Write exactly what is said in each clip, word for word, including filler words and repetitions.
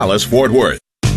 Dallas, Fort Worth.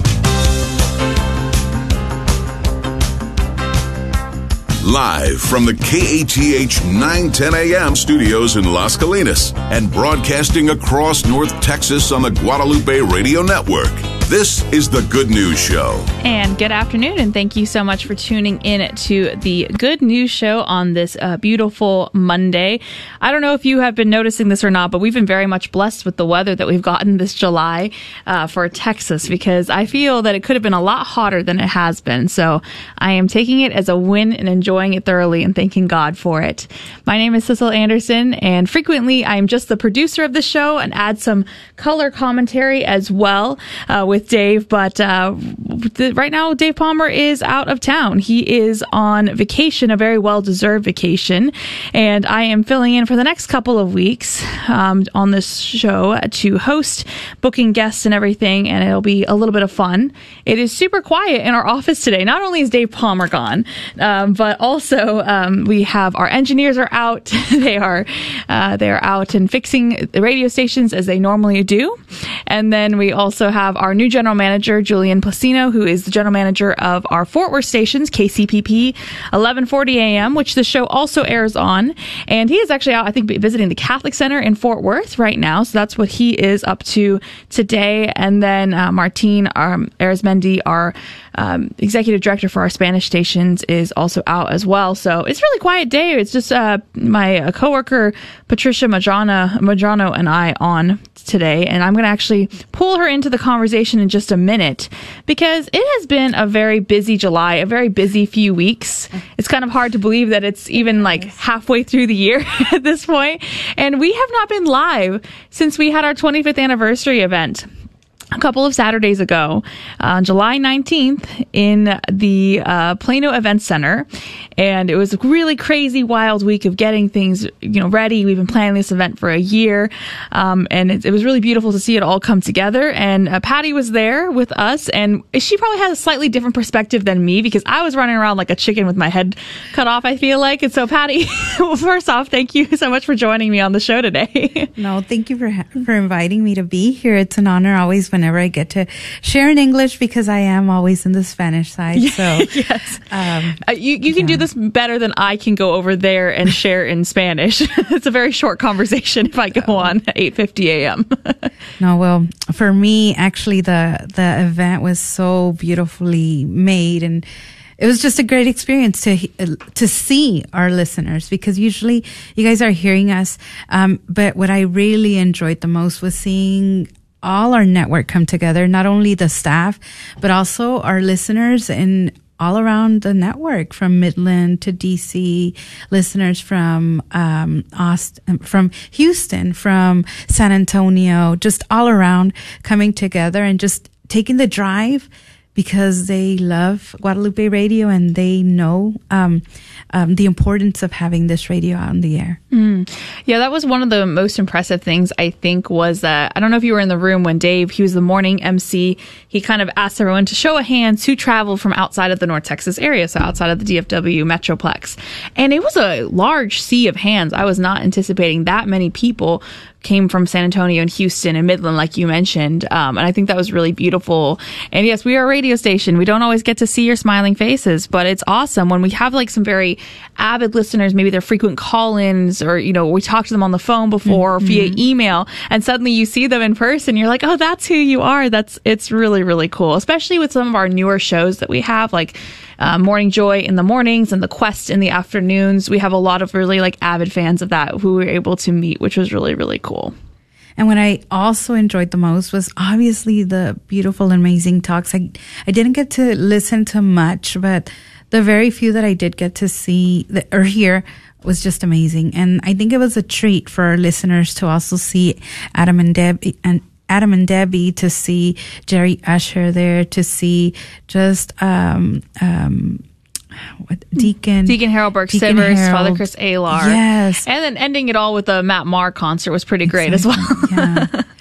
Live from the K A T H nine ten A M studios in Las Colinas and broadcasting across North Texas on the Guadalupe Radio Network. This is The Good News Show. And good afternoon, and thank you so much for tuning in to The Good News Show on this uh, beautiful Monday. I don't know if you have been noticing this or not, but we've been very much blessed with the weather that we've gotten this July uh, for Texas, because I feel that it could have been a lot hotter than it has been. So I am taking it as a win and enjoying it thoroughly and thanking God for it. My name is Cecil Anderson, and frequently I'm just the producer of the show and add some color commentary as well uh, with Dave. But uh, the, right now, Dave Palmer is out of town. He is on vacation, a very well-deserved vacation, and I am filling in for the next couple of weeks um, on this show to host, booking guests and everything, and it'll be a little bit of fun. It is super quiet in our office today. Not only is Dave Palmer gone, um, but also um, we have our engineers are out. they are uh, they are out and fixing the radio stations as they normally do, and then we also have our new general manager, Julian Placino, who is the general manager of our Fort Worth stations, K C P P eleven forty A M, which the show also airs on. And he is actually out, I think, visiting the Catholic Center in Fort Worth right now. So that's what he is up to today. And then uh, Martin um, Arizmendi, our um, executive director for our Spanish stations, is also out as well. So it's a really quiet day. It's just uh, my uh, coworker, Patricia Madrano, Madrano, and I on today. And I'm going to actually pull her into the conversation in just a minute, because it has been a very busy July, a very busy few weeks. It's kind of hard to believe that it's even like halfway through the year at this point. And we have not been live since we had our twenty-fifth anniversary event a couple of Saturdays ago, on July nineteenth in the uh, Plano Event Center. And it was a really crazy, wild week of getting things, you know, ready. We've been planning this event for a year. Um, and it, it was really beautiful to see it all come together. And uh, Patty was there with us, and she probably has a slightly different perspective than me, because I was running around like a chicken with my head cut off, I feel like. And so, Patty, well, first off, thank you so much for joining me on the show today. No, thank you for for inviting me to be here. It's an honor always whenever I get to share in English, because I am always in the Spanish side. So yes, um, uh, you you can yeah. do this better than I can go over there and share in Spanish. It's a very short conversation if I go on at eight fifty A M No, well, for me, actually, the the event was so beautifully made, and it was just a great experience to to see our listeners, because usually you guys are hearing us, um, but what I really enjoyed the most was seeing all our network come together, not only the staff, but also our listeners and all around the network, from Midland to D C, listeners from um, Austin, from Houston, from San Antonio, just all around coming together and just taking the drive, because they love Guadalupe Radio and they know um, um, the importance of having this radio out in the air. Mm. Yeah, that was one of the most impressive things, I think, was that, I don't know if you were in the room when Dave, he was the morning M C, he kind of asked everyone to show of hands who traveled from outside of the North Texas area, so outside of the D F W Metroplex. And it was a large sea of hands. I was not anticipating that many people came from San Antonio and Houston and Midland, like you mentioned. Um, and I think that was really beautiful. And yes, we are a radio station. We don't always get to see your smiling faces, but it's awesome when we have like some very avid listeners, maybe they're frequent call-ins, or, you know, we talked to them on the phone before mm-hmm. or via email, and suddenly you see them in person. You're like, oh, that's who you are. That's, it's really, really cool, especially with some of our newer shows that we have, like Uh, Morning Joy in the mornings and The Quest in the afternoons. We have a lot of really like avid fans of that who we were able to meet, which was really, really cool. And what I also enjoyed the most was obviously the beautiful, amazing talks. I, I didn't get to listen to much, but the very few that I did get to see the, or hear was just amazing. And I think it was a treat for our listeners to also see Adam and Deb and Adam and Debbie, to see Jerry Usher there, to see just um, um, what, Deacon Deacon Harold Burke Deacon Sivers, Harold. Father Chris Alar. Yes. And then ending it all with the Matt Maher concert was pretty great exactly. as well. Yeah.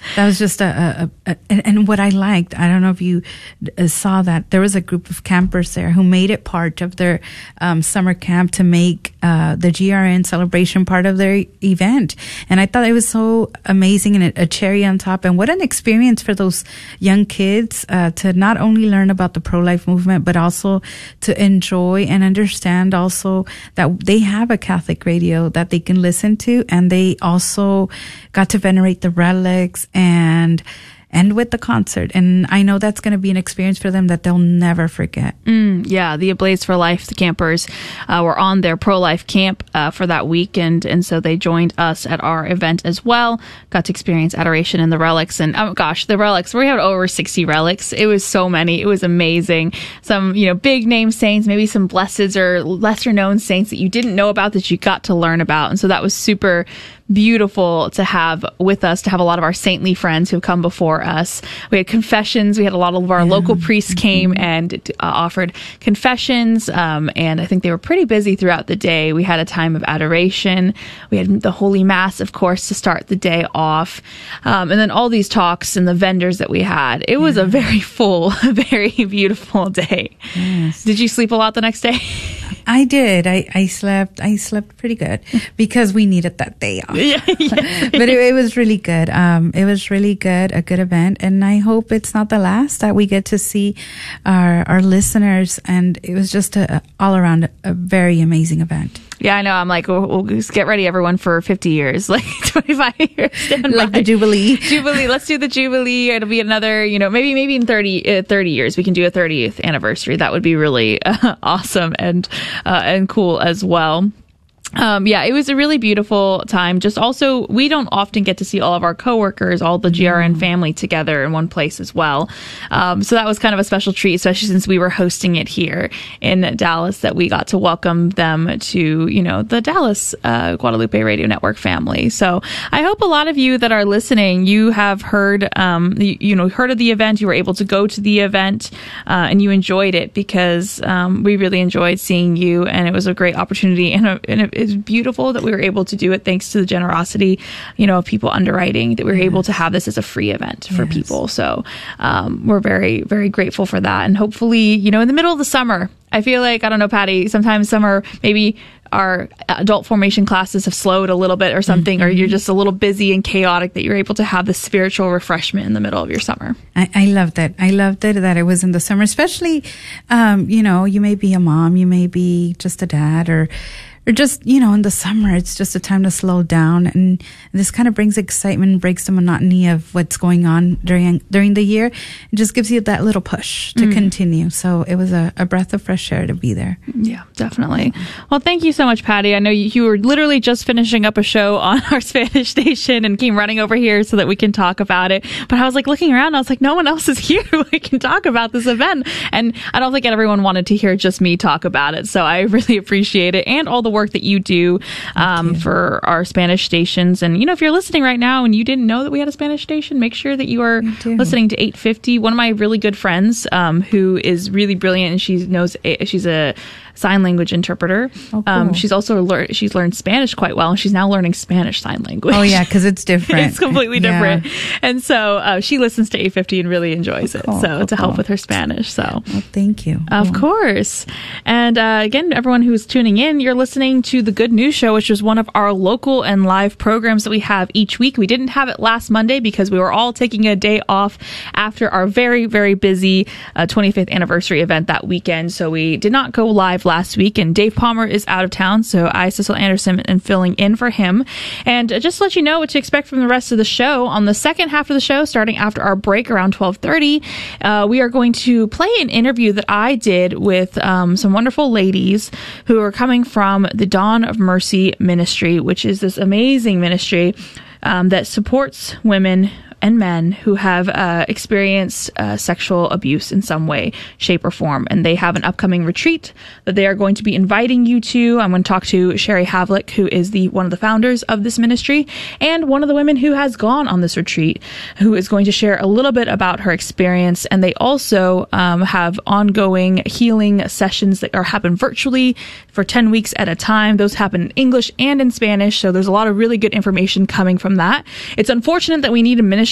That was just a, a, a and, and what I liked, I don't know if you uh, saw that, there was a group of campers there who made it part of their um, summer camp to make uh, the G R N celebration part of their event. And I thought it was so amazing, and a, a cherry on top. And what an experience for those young kids uh, to not only learn about the pro-life movement, but also to enjoy and understand also that they have a Catholic radio that they can listen to, and they also got to venerate the relics and end with the concert. And I know that's going to be an experience for them that they'll never forget. Mm, yeah, the Ablaze for Life, the campers uh, were on their pro-life camp uh, for that weekend, and so they joined us at our event as well. Got to experience adoration in the relics, and oh gosh, the relics, we had over sixty relics. It was so many. It was amazing. Some, you know, big name saints, maybe some blesseds or lesser known saints that you didn't know about that you got to learn about. And so that was super beautiful to have with us, to have a lot of our saintly friends who have come before us. We had confessions. We had a lot of our yeah. local priests came mm-hmm. and uh, offered confessions. Um, and I think they were pretty busy throughout the day. We had a time of adoration. We had the Holy Mass, of course, to start the day off. Um, and then all these talks and the vendors that we had. It was yeah. a very full, very beautiful day. Yes. Did you sleep a lot the next day? I did. I, I slept. I slept pretty good because we needed that day off. Yeah, yeah. But it, it was really good. Um, it was really good, a good event, and I hope it's not the last that we get to see our our listeners. And it was just a, a all around a very amazing event. Yeah, I know. I'm like, we'll, we'll just get ready, everyone, for fifty years, like twenty-five years. Like the Jubilee. Jubilee. Let's do the Jubilee. It'll be another, you know, maybe maybe in thirty, uh, thirty years, we can do a thirtieth anniversary. That would be really uh, awesome and uh, and cool as well. Um, yeah, it was a really beautiful time. Just also, we don't often get to see all of our coworkers, all the G R N family together in one place as well. Um, so that was kind of a special treat, especially since we were hosting it here in Dallas, that we got to welcome them to, you know, the Dallas uh, Guadalupe Radio Network family. So I hope a lot of you that are listening, you have heard, um, you, you know, heard of the event, you were able to go to the event, uh, and you enjoyed it, because um, we really enjoyed seeing you, and it was a great opportunity, and, a, and a, it's beautiful that we were able to do it, thanks to the generosity, you know, of people underwriting, that we were yes. able to have this as a free event for yes. people. So um, we're very, very grateful for that. And hopefully, you know, in the middle of the summer, I feel like, I don't know, Patty, sometimes summer, maybe our adult formation classes have slowed a little bit or something, mm-hmm. or you're just a little busy and chaotic, that you're able to have the spiritual refreshment in the middle of your summer. I, I loved it. I loved it that it was in the summer, especially, um, you know, you may be a mom, you may be just a dad, or Or just, you know, in the summer, it's just a time to slow down. And this kind of brings excitement, breaks the monotony of what's going on during during the year. It just gives you that little push to mm. continue. So it was a, a breath of fresh air to be there. Yeah, definitely. Well, thank you so much, Patty. I know you, you were literally just finishing up a show on our Spanish station and came running over here so that we can talk about it. But I was like looking around, I was like, no one else is here who we can talk about this event. And I don't think everyone wanted to hear just me talk about it. So I really appreciate it, and all the work that you do um, you. for our Spanish stations. And, you know, if you're listening right now and you didn't know that we had a Spanish station, make sure that you are listening to eight fifty. One of my really good friends um, who is really brilliant, and she knows, a, she's a sign language interpreter. Oh, cool. Um, she's also learned, she's learned Spanish quite well, and she's now learning Spanish sign language. Oh yeah, because it's different. It's completely different. Yeah. And so uh, she listens to eight fifty and really enjoys oh, cool, it. So cool, to help cool. with her Spanish. So well, thank you. Of cool. course. And uh, again, everyone who's tuning in, you're listening to the Good News Show, which is one of our local and live programs that we have each week. We didn't have it last Monday because we were all taking a day off after our very, very busy uh, twenty-fifth anniversary event that weekend. So we did not go live last week, and Dave Palmer is out of town, so I, Cecil Anderson, am filling in for him. And uh, just to let you know what to expect from the rest of the show, on the second half of the show, starting after our break around twelve thirty, uh, we are going to play an interview that I did with um, some wonderful ladies who are coming from the Dawn of Mercy Ministry, which is this amazing ministry um, that supports women and men who have uh, experienced uh, sexual abuse in some way, shape, or form. And they have an upcoming retreat that they are going to be inviting you to. I'm going to talk to Sherry Havlick, who is the one of the founders of this ministry, and one of the women who has gone on this retreat, who is going to share a little bit about her experience. And they also um, have ongoing healing sessions that are happen virtually for ten weeks at a time. Those happen in English and in Spanish, so there's a lot of really good information coming from that. It's unfortunate that we need a ministry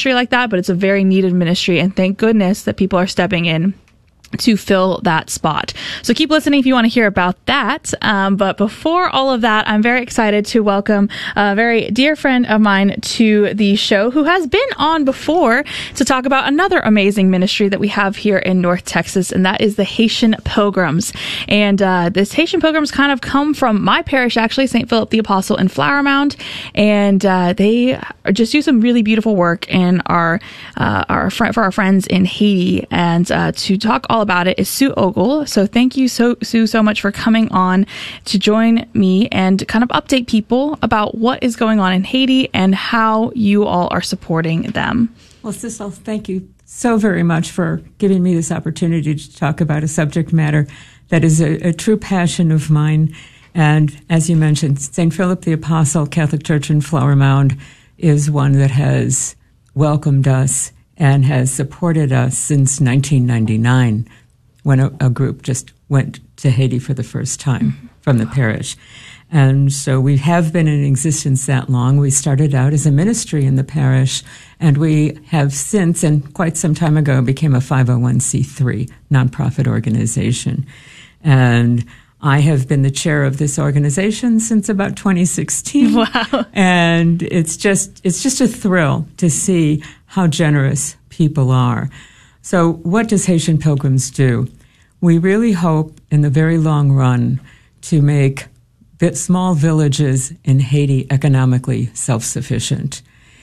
ministry like that, but it's a very needed ministry. And thank goodness that people are stepping in to fill that spot. So keep listening if you want to hear about that. Um, but before all of that, I'm very excited to welcome a very dear friend of mine to the show who has been on before to talk about another amazing ministry that we have here in North Texas, and that is the Haitian Pilgrims. And uh, this Haitian Pilgrims kind of come from my parish, actually, Saint Philip the Apostle in Flower Mound, and uh, they just do some really beautiful work in our, uh, our fr- for our friends in Haiti. And uh, to talk all about it is Sue Ogle. So thank you, so, Sue, so much for coming on to join me and kind of update people about what is going on in Haiti and how you all are supporting them. Well, Cecil, thank you so very much for giving me this opportunity to talk about a subject matter that is a, a true passion of mine. And as you mentioned, Saint Philip the Apostle Catholic Church in Flower Mound is one that has welcomed us and has supported us since nineteen ninety-nine, when a, a group just went to Haiti for the first time mm-hmm. from the parish. And so we have been in existence that long. We started out as a ministry in the parish, and we have since, and quite some time ago, became a five oh one c three nonprofit organization. And I have been the chair of this organization since about twenty sixteen. Wow. And it's just, it's just a thrill to see how generous people are. So what does Haitian Pilgrims do? We really hope in the very long run to make small villages in Haiti economically self-sufficient.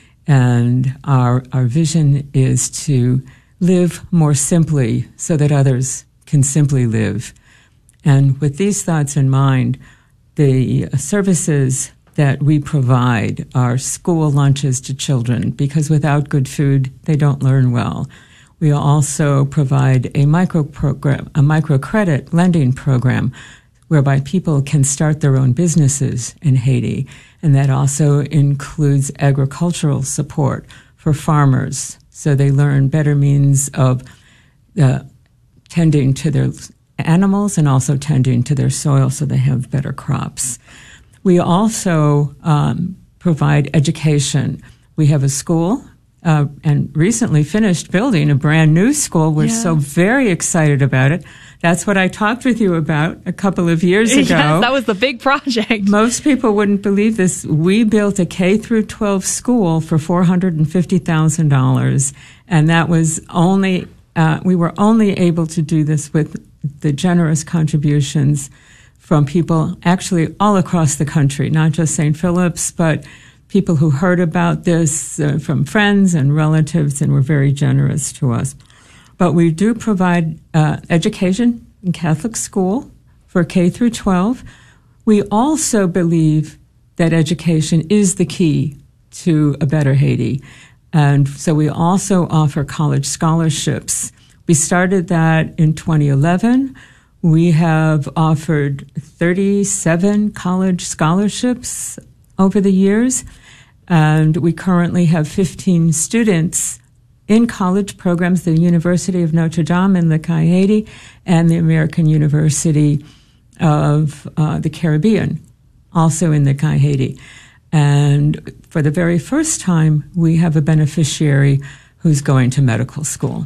And our, our vision is to live more simply so that others can simply live. And with these thoughts in mind, the services that we provide are school lunches to children, because without good food, they don't learn well. We also provide a micro program, a microcredit lending program, whereby people can start their own businesses in Haiti. And that also includes agricultural support for farmers, so they learn better means of uh, tending to their animals and also tending to their soil so they have better crops. We also um, provide education. We have a school uh, and recently finished building a brand new school. We're yeah. so very excited about it. That's what I talked with you about a couple of years ago. Yes, that was the big project. Most people wouldn't believe this. We built a K through twelve school for four hundred fifty thousand dollars, and that was only, uh, we were only able to do this with the generous contributions from people actually all across the country, not just Saint Philip's, but people who heard about this uh, from friends and relatives and were very generous to us. But we do provide uh, education in Catholic school for K through twelve. We also believe that education is the key to a better Haiti. And so we also offer college scholarships. We started that in twenty eleven. We have offered thirty-seven college scholarships over the years, and we currently have fifteen students in college programs, the University of Notre Dame in the Haiti and the American University of uh, the Caribbean, also in the Haiti. And for the very first time, we have a beneficiary who's going to medical school.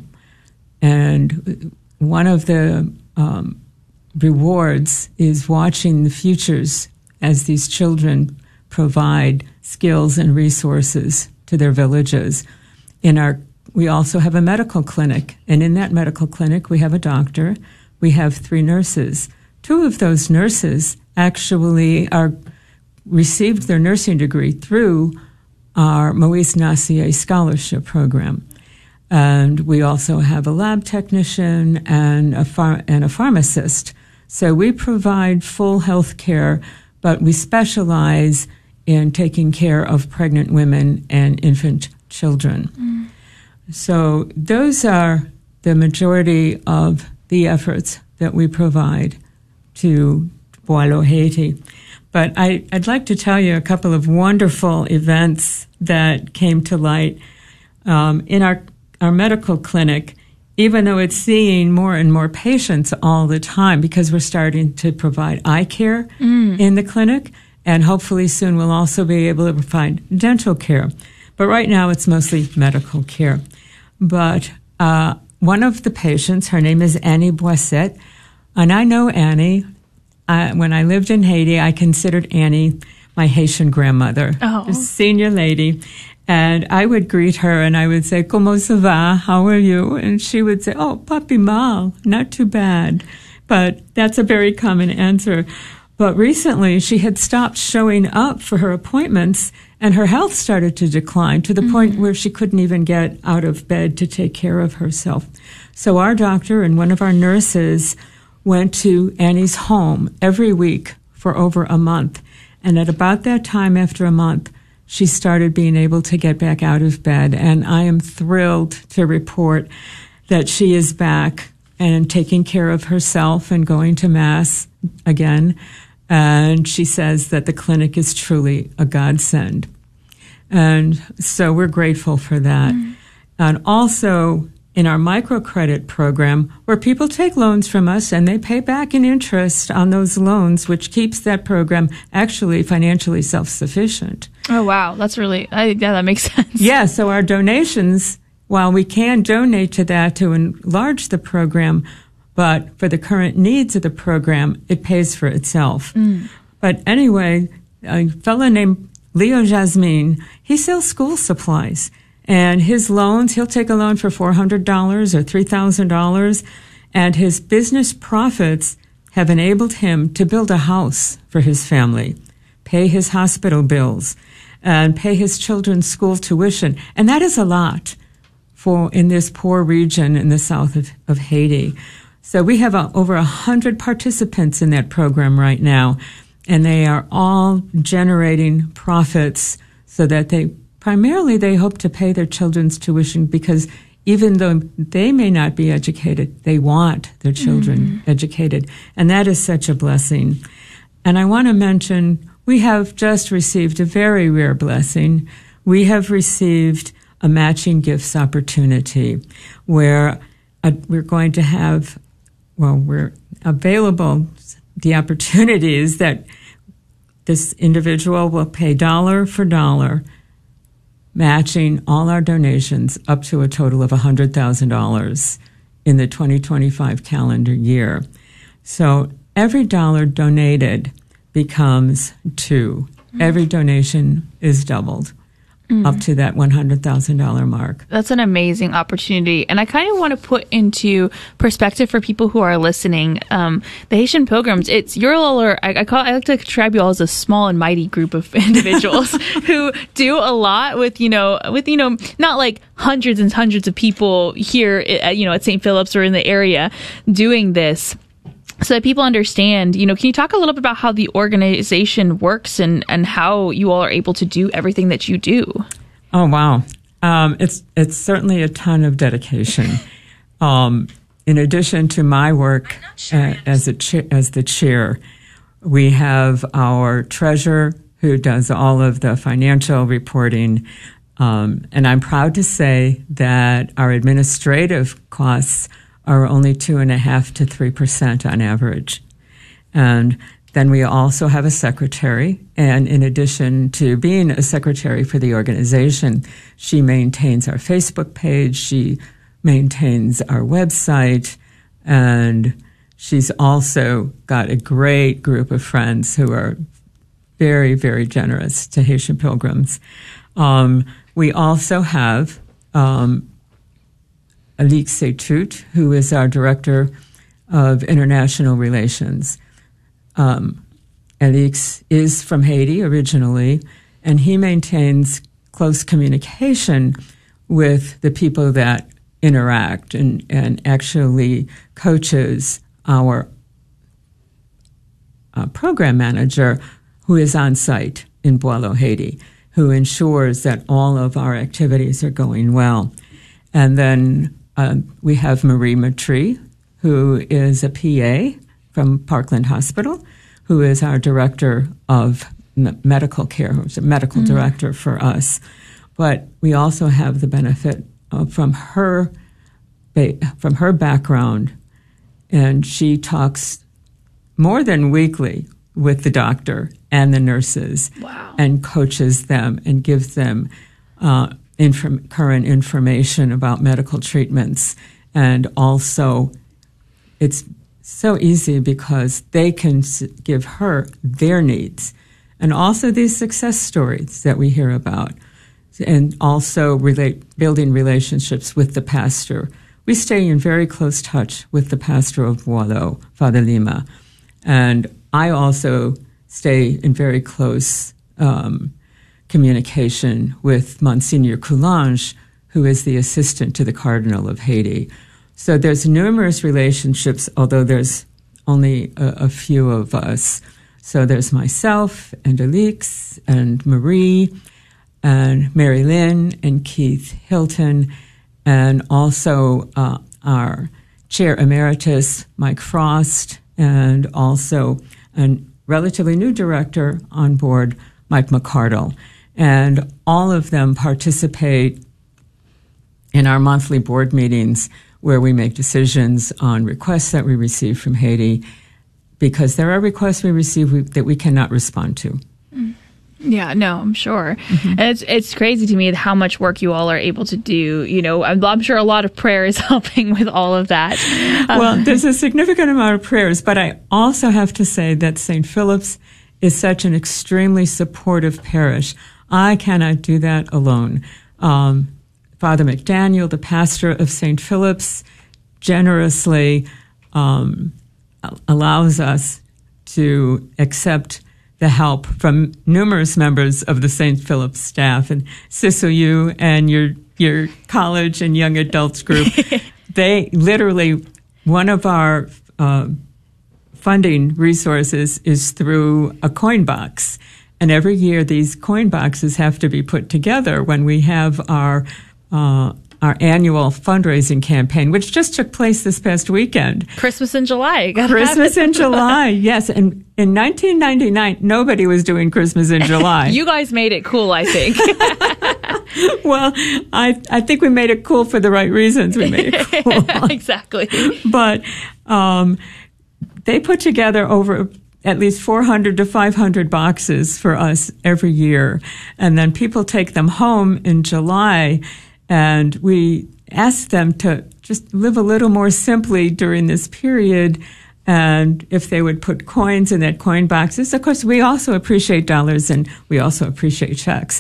And one of the um, rewards is watching the futures as these children provide skills and resources to their villages. In our, we also have a medical clinic, and in that medical clinic, we have a doctor, we have three nurses. Two of those nurses actually are received their nursing degree through our Moïse Nassier scholarship program. And we also have a lab technician and a phar- and a pharmacist. So we provide full health care, but we specialize in taking care of pregnant women and infant children. Mm. So those are the majority of the efforts that we provide to Boilo, Haiti. But I, I'd like to tell you a couple of wonderful events that came to light. Um, in our, our medical clinic, even though it's seeing more and more patients all the time, because we're starting to provide eye care mm. in the clinic, and hopefully soon we'll also be able to provide dental care. But right now it's mostly medical care. But uh, one of the patients, her name is Annie Boisset, and I know Annie. I, when I lived in Haiti, I considered Annie my Haitian grandmother, oh. a senior lady. And I would greet her and I would say, "Comment ça va? How are you?" And she would say, "Oh, papi mal, not too bad." But that's a very common answer. But recently she had stopped showing up for her appointments and her health started to decline to the mm-hmm. point where she couldn't even get out of bed to take care of herself. So our doctor and one of our nurses went to Annie's home every week for over a month. And at about that time, after a month, she started being able to get back out of bed. And I am thrilled to report that she is back and taking care of herself and going to Mass again. And she says that the clinic is truly a godsend. And so we're grateful for that. Mm. And also in our microcredit program, where people take loans from us and they pay back in interest on those loans, which keeps that program actually financially self-sufficient. Oh, wow. That's really, I, yeah, that makes sense. Yeah, so our donations, while we can donate to that to enlarge the program, but for the current needs of the program, it pays for itself. Mm. But anyway, a fellow named Leo Jasmine, he sells school supplies. And his loans, he'll take a loan for four hundred dollars or three thousand dollars, and his business profits have enabled him to build a house for his family, pay his hospital bills, and pay his children's school tuition. And that is a lot for in this poor region in the south of, of Haiti. So we have uh, over one hundred participants in that program right now, and they are all generating profits so that they primarily, they hope to pay their children's tuition because even though they may not be educated, they want their children mm-hmm. educated. And that is such a blessing. And I want to mention, we have just received a very rare blessing. We have received a matching gifts opportunity where uh, we're going to have, well, we're available, the opportunity is that this individual will pay dollar for dollar, matching all our donations up to a total of one hundred thousand dollars in the twenty twenty-five calendar year. So every dollar donated becomes two. Mm. Every donation is doubled mm. up to that one hundred thousand dollars mark. That's an amazing opportunity. And I kind of want to put into perspective for people who are listening, um, the Haitian Pilgrims, it's, you're all, or I, I call I like to describe you all as a small and mighty group of individuals who do a lot with, you know, with, you know, not like hundreds and hundreds of people here, you know, at Saint Philip's or in the area doing this. So that people understand, you know, can you talk a little bit about how the organization works and, and how you all are able to do everything that you do? Oh, wow. Um, it's it's certainly a ton of dedication. Um, in addition to my work uh, as a cha- as the chair, we have our treasurer who does all of the financial reporting. Um, and I'm proud to say that our administrative costs are only two and a half to three percent on average. And then we also have a secretary. And in addition to being a secretary for the organization, she maintains our Facebook page. She maintains our website. And she's also got a great group of friends who are very, very generous to Haitian Pilgrims. Um, we also have, um, Alix Setut, who is our Director of International Relations. Um, Alix is from Haiti originally, and he maintains close communication with the people that interact and, and actually coaches our uh, program manager who is on site in Boileau, Haiti, who ensures that all of our activities are going well. And then Uh, we have Marie Matry, who is a P A from Parkland Hospital, who is our director of m- medical care, who's a medical mm-hmm. director for us. But we also have the benefit of, from her ba- from her background, and she talks more than weekly with the doctor and the nurses wow. and coaches them and gives them uh, inform- current information about medical treatments. And also, it's so easy because they can s- give her their needs. And also these success stories that we hear about. And also relate, building relationships with the pastor. We stay in very close touch with the pastor of Boileau, Father Lima. And I also stay in very close um, communication with Monsignor Coulange, who is the assistant to the Cardinal of Haiti. So there's numerous relationships, although there's only a, a few of us. So there's myself and Alix and Marie and Mary Lynn and Keith Hilton, and also uh, our chair emeritus, Mike Frost, and also a relatively new director on board, Mike McCardle. And all of them participate in our monthly board meetings where we make decisions on requests that we receive from Haiti, because there are requests we receive we, that we cannot respond to. Yeah, no, I'm sure. Mm-hmm. And it's it's crazy to me how much work you all are able to do. You know, I'm, I'm sure a lot of prayer is helping with all of that. Well, uh, there's a significant amount of prayers, but I also have to say that Saint Philip's is such an extremely supportive parish. I cannot do that alone. Um, Father McDaniel, the pastor of Saint Philip's, generously um, allows us to accept the help from numerous members of the Saint Philip's staff. And Cecil, you and your your college and young adults group, they literally, one of our uh, funding resources is through a coin box. And every year these coin boxes have to be put together when we have our uh, our annual fundraising campaign, which just took place this past weekend. Christmas in July. Christmas in July, yes. And in nineteen ninety-nine, nobody was doing Christmas in July. You guys made it cool, I think. Well, I I think we made it cool for the right reasons. We made it cool. Exactly. But um, they put together over at least four hundred to five hundred boxes for us every year. And then people take them home in July, and we ask them to just live a little more simply during this period. And if they would put coins in that coin boxes, of course, we also appreciate dollars and we also appreciate checks.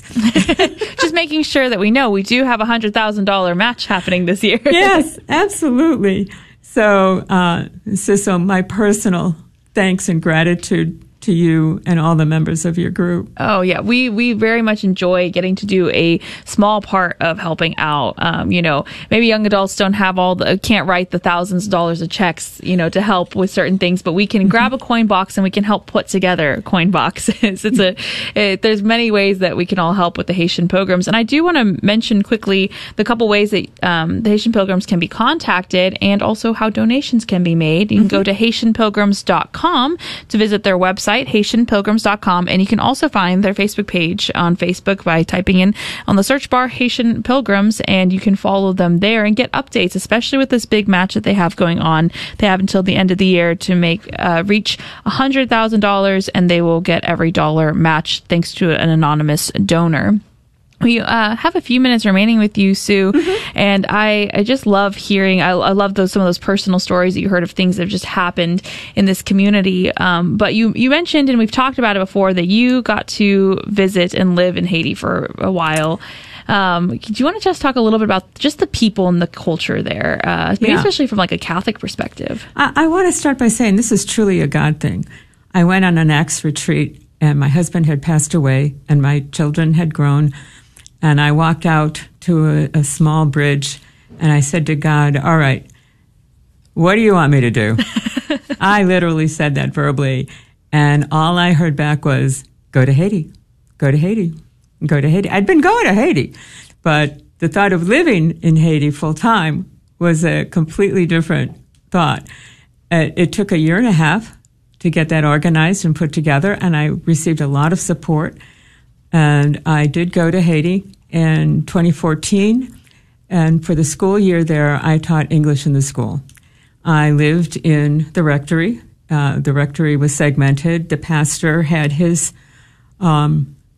Just making sure that we know we do have a one hundred thousand dollars match happening this year. Yes, absolutely. So, uh, Cecil, my personal thanks and gratitude to you and all the members of your group. Oh, yeah. We we very much enjoy getting to do a small part of helping out. Um, you know, maybe young adults don't have all the, can't write the thousands of dollars of checks, you know, to help with certain things, but we can mm-hmm. grab a coin box and we can help put together coin boxes. It's a, it, there's many ways that we can all help with the Haitian Pilgrims. And I do want to mention quickly the couple ways that um, the Haitian Pilgrims can be contacted and also how donations can be made. You can mm-hmm. go to Haitian Pilgrims dot com to visit their website, Haitian Pilgrims dot com, and you can also find their Facebook page on Facebook by typing in on the search bar Haitian Pilgrims, and you can follow them there and get updates, especially with this big match that they have going on. They have until the end of the year to make uh, reach one hundred thousand dollars, and they will get every dollar matched thanks to an anonymous donor. We uh, have a few minutes remaining with you, Sue, mm-hmm. and I, I just love hearing, I, I love those some of those personal stories that you heard of things that have just happened in this community. Um, but you, you mentioned, and we've talked about it before, that you got to visit and live in Haiti for a while. Um, do you want to just talk a little bit about just the people and the culture there, uh, maybe yeah. especially from like a Catholic perspective? I, I want to start by saying this is truly a God thing. I went on an Acts retreat, and my husband had passed away, and my children had grown. And I walked out to a, a small bridge, and I said to God, all right, what do you want me to do? I literally said that verbally. And all I heard back was, go to Haiti, go to Haiti, go to Haiti. I'd been going to Haiti, but the thought of living in Haiti full time was a completely different thought. It, it took a year and a half to get that organized and put together, and I received a lot of support. And I did go to Haiti in twenty fourteen, and for the school year there, I taught English in the school. I lived in the rectory. Uh, the rectory was segmented. The pastor had his um,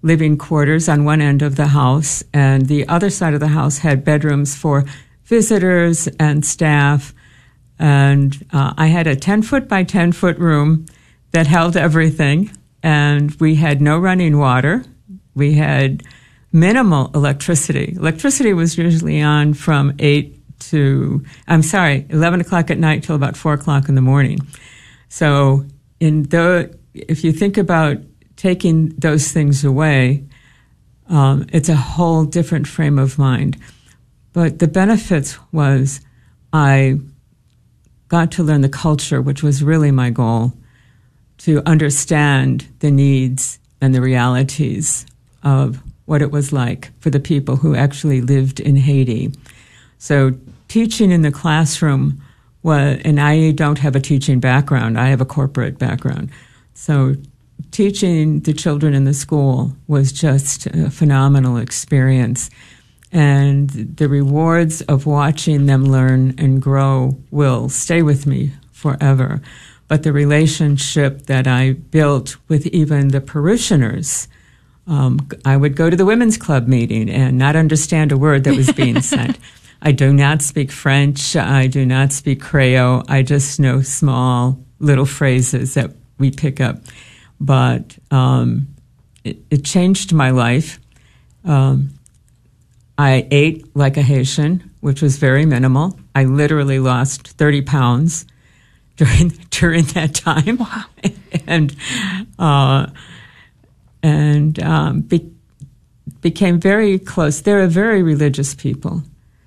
living quarters on one end of the house, and the other side of the house had bedrooms for visitors and staff. And uh, I had a ten-foot by ten-foot room that held everything, and we had no running water. We had minimal electricity. Electricity was usually on from eight to, I'm sorry, eleven o'clock at night till about four o'clock in the morning. So in the, if you think about taking those things away, um, it's a whole different frame of mind. But the benefits was I got to learn the culture, which was really my goal, to understand the needs and the realities of what it was like for the people who actually lived in Haiti. So teaching in the classroom was, and I don't have a teaching background, I have a corporate background. So teaching the children in the school was just a phenomenal experience. And the rewards of watching them learn and grow will stay with me forever. But the relationship that I built with even the parishioners, um, I would go to the women's club meeting and not understand a word that was being said. I do not speak French. I do not speak Creole. I just know small little phrases that we pick up. But um, it, it changed my life. Um, I ate like a Haitian, which was very minimal. I literally lost thirty pounds during during that time. Wow. and uh, and um, be, became very close. They're a very religious people.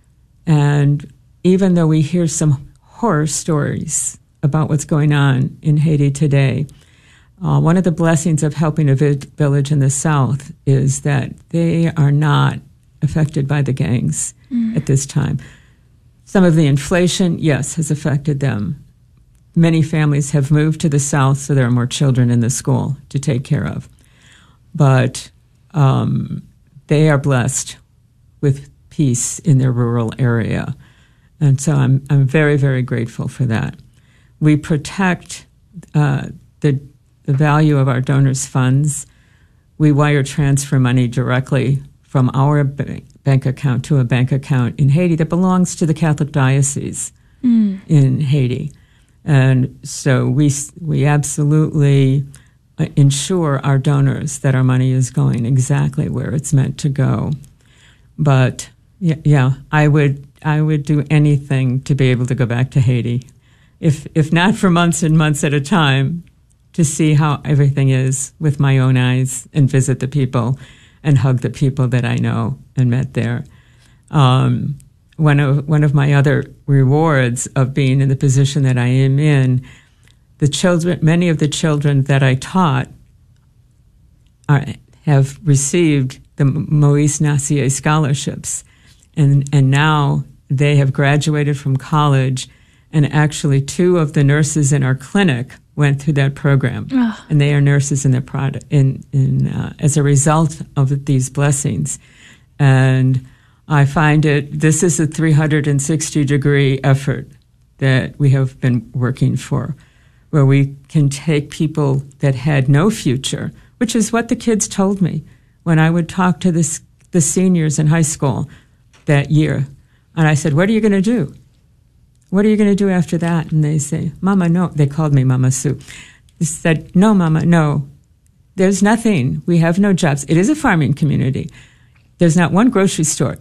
And even though we hear some horror stories about what's going on in Haiti today, uh, one of the blessings of helping a vi- village in the South is that they are not affected by the gangs mm. at this time. Some of the inflation, yes, has affected them. Many families have moved to the South, so there are more children in the school to take care of. But um, they are blessed with peace in their rural area. And so I'm I'm very, very grateful for that. We protect uh, the, the value of our donors' funds. We wire transfer money directly from our b- bank account to a bank account in Haiti that belongs to the Catholic Diocese mm. in Haiti. And so we we absolutely ensure our donors that our money is going exactly where it's meant to go. But yeah, yeah, I would I would do anything to be able to go back to Haiti, if if not for months and months at a time, to see how everything is with my own eyes and visit the people and hug the people that I know and met there. Um, one of one of my other rewards of being in the position that I am in, the children, many of the children that I taught are, have received the Moïse Nassier scholarships. And and now they have graduated from college, and actually two of the nurses in our clinic went through that program, oh. and they are nurses in their product in in uh, as a result of these blessings. And I find it this is a three hundred sixty degree effort that we have been working for, where we can take people that had no future, which is what the kids told me when I would talk to this, the seniors in high school that year. And I said, what are you going to do? What are you going to do after that? And they say, Mama, no. They called me Mama Sue. They said, no, Mama, no. There's nothing. We have no jobs. It is a farming community. There's not one grocery store.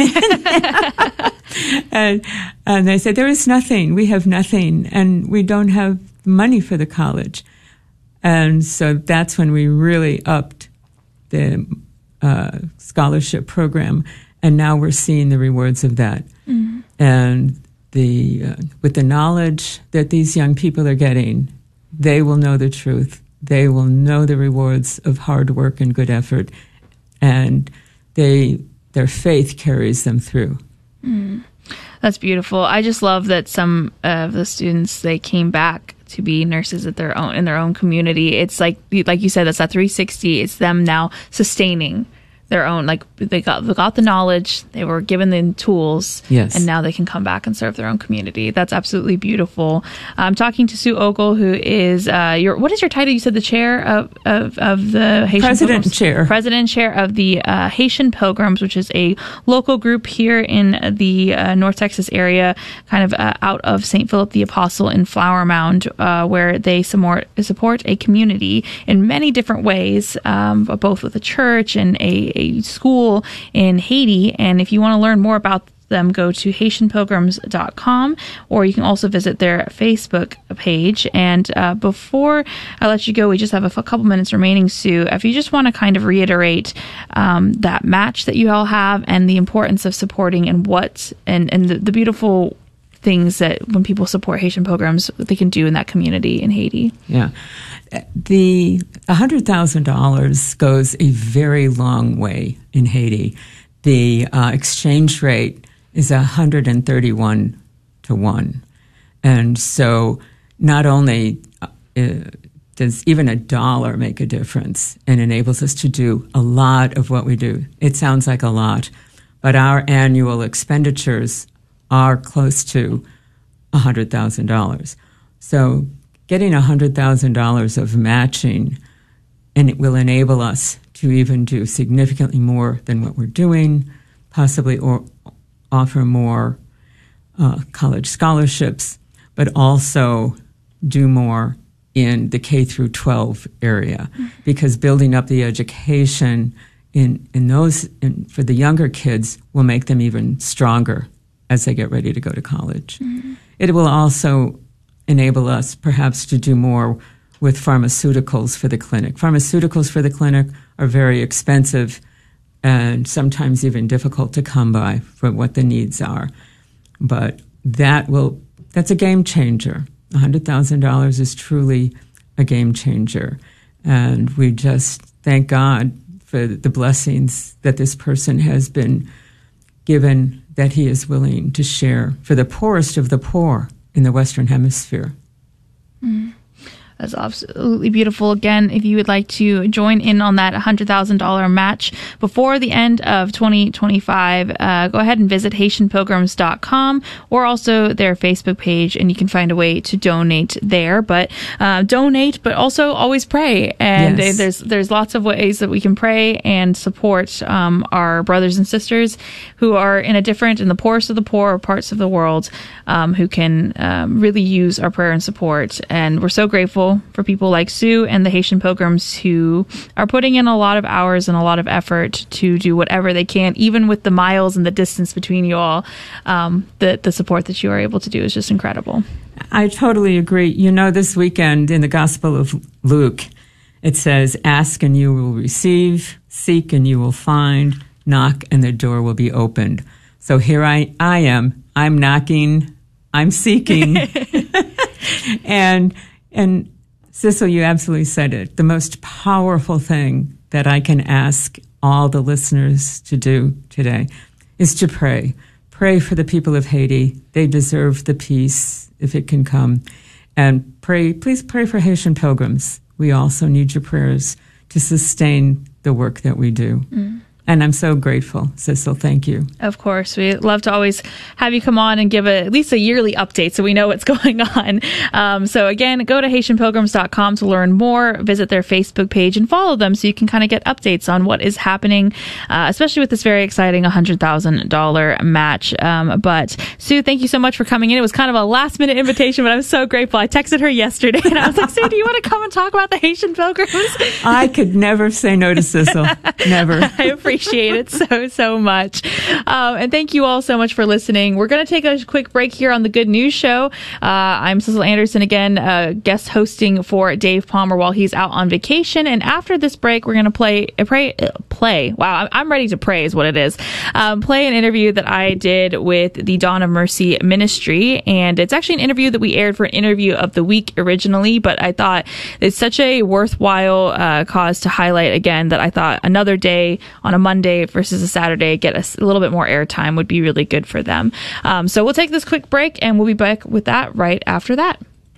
and, and they said, there is nothing. We have nothing. And we don't have money for the college. And so that's when we really upped the uh, scholarship program. And now we're seeing the rewards of that. Mm-hmm. And the uh, with the knowledge that these young people are getting, they will know the truth. They will know the rewards of hard work and good effort. And they their faith carries them through. Mm. That's beautiful. I just love that some of the students, they came back to be nurses at their own in their own community. It's like like you said, that's that three sixty. It's them now sustaining their own, like they got they got the knowledge, they were given the tools, yes. and now they can come back and serve their own community. That's absolutely beautiful. I'm talking to Sue Ogle, who is uh, your what is your title? You said the chair of of, of the Haitian President Pilgrims. Chair. President Chair of the uh, Haitian Pilgrims, which is a local group here in the uh, North Texas area, kind of uh, out of Saint Philip the Apostle in Flower Mound, uh, where they support support a community in many different ways, um, both with a church and a, a school in Haiti. And if you want to learn more about them, go to Haitian Pilgrims dot com, or you can also visit their Facebook page. And uh, before I let you go, we just have a f- couple minutes remaining, Sue. If you just want to kind of reiterate um, that match that you all have and the importance of supporting and what and, and the, the beautiful things that when people support Haitian Pilgrims, they can do in that community in Haiti. Yeah. The one hundred thousand dollars goes a very long way in Haiti. The uh, exchange rate is one hundred thirty-one to one. And so not only uh, does even a dollar make a difference and enables us to do a lot of what we do. It sounds like a lot, but our annual expenditures are close to one hundred thousand dollars. So getting one hundred thousand dollars of matching, and it will enable us to even do significantly more than what we're doing, possibly or offer more uh, college scholarships, but also do more in the K through twelve area, mm-hmm. because building up the education in in those in, for the younger kids will make them even stronger as they get ready to go to college. Mm-hmm. It will also enable us perhaps to do more with pharmaceuticals for the clinic. Pharmaceuticals for the clinic are very expensive and sometimes even difficult to come by for what the needs are. But that will that's a game changer. one hundred thousand dollars is truly a game changer. And we just thank God for the blessings that this person has been given, that he is willing to share for the poorest of the poor in the Western Hemisphere. Mm. That's absolutely beautiful. Again, if you would like to join in on that one hundred thousand dollars match before the end of twenty twenty-five, uh, go ahead and visit Haitian Pilgrims dot com or also their Facebook page, and you can find a way to donate there. But uh, donate, but also always pray. And yes. there's there's lots of ways that we can pray and support um, our brothers and sisters who are in a different, in the poorest of the poor parts of the world, um, who can um, really use our prayer and support. And we're so grateful for people like Sue and the Haitian Pilgrims who are putting in a lot of hours and a lot of effort to do whatever they can, even with the miles and the distance between you all. Um, the, the support that you are able to do is just incredible. I totally agree. You know, this weekend in the Gospel of Luke, it says, ask and you will receive, seek and you will find, knock and the door will be opened. So here I, I am. I'm knocking. I'm seeking. and and Sissel, you absolutely said it. The most powerful thing that I can ask all the listeners to do today is to pray. Pray for the people of Haiti. They deserve the peace, if it can come. And pray, please pray for Haitian Pilgrims. We also need your prayers to sustain the work that we do. Mm. And I'm so grateful, Sissel. Thank you. Of course. We love to always have you come on and give a, at least a yearly update so we know what's going on. Um, so again, go to Haitian Pilgrims dot com to learn more, visit their Facebook page and follow them so you can kind of get updates on what is happening, uh, especially with this very exciting one hundred thousand dollars match. Um, but Sue, thank you so much for coming in. It was kind of a last minute invitation, but I'm so grateful. I texted her yesterday and I was like, Sue, do you want to come and talk about the Haitian Pilgrims? I could never say no to Sissel. Never. I appreciate it so, so much. Um, and thank you all so much for listening. We're going to take a quick break here on the Good News Show. Uh, I'm Sissel Anderson again, uh, guest hosting for Dave Palmer while he's out on vacation. And after this break, we're going to play, uh, pray, uh, play. Wow, I'm, I'm ready to pray is what it is. Um, play an interview that I did with the Dawn of Mercy Ministry. And it's actually an interview that we aired for an interview of the week originally, but I thought it's such a worthwhile uh, cause to highlight again that I thought another day on a Monday versus a Saturday get a, a little bit more airtime would be really good for them. Um, so we'll take this quick break and we'll be back with that right after that.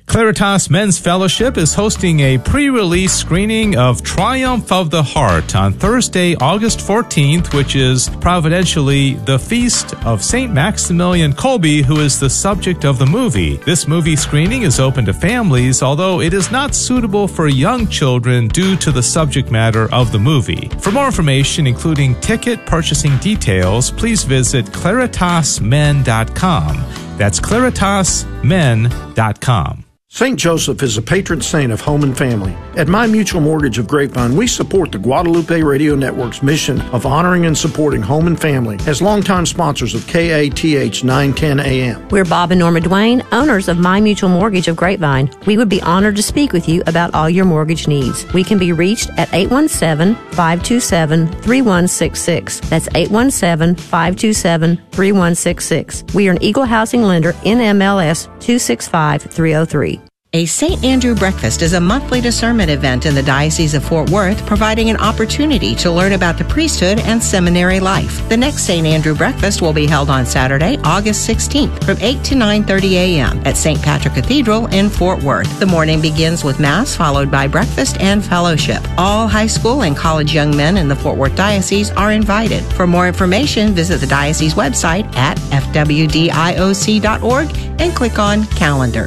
Claritas Men's Fellowship is hosting a pre-release screening of Triumph of the Heart on Thursday, August fourteenth, which is providentially the feast of Saint Maximilian Kolbe, who is the subject of the movie. This movie screening is open to families, although it is not suitable for young children due to the subject matter of the movie. For more information, including ticket purchasing details, please visit claritas men dot com. That's claritas men dot com. Saint Joseph is a patron saint of home and family. At My Mutual Mortgage of Grapevine, we support the Guadalupe Radio Network's mission of honoring and supporting home and family as longtime sponsors of K A T H nine ten A M. We're Bob and Norma Duane, owners of My Mutual Mortgage of Grapevine. We would be honored to speak with you about all your mortgage needs. We can be reached at eight one seven, five two seven, three one six six. That's eight one seven, five two seven, three one six six. We are an Eagle Housing Lender, N M L S two six five three oh three. A Saint Andrew Breakfast is a monthly discernment event in the Diocese of Fort Worth, providing an opportunity to learn about the priesthood and seminary life. The next Saint Andrew Breakfast will be held on Saturday, August sixteenth from eight to nine thirty a.m. at Saint Patrick Cathedral in Fort Worth. The morning begins with Mass, followed by breakfast and fellowship. All high school and college young men in the Fort Worth Diocese are invited. For more information, visit the Diocese website at f w d i o c dot org and click on Calendar.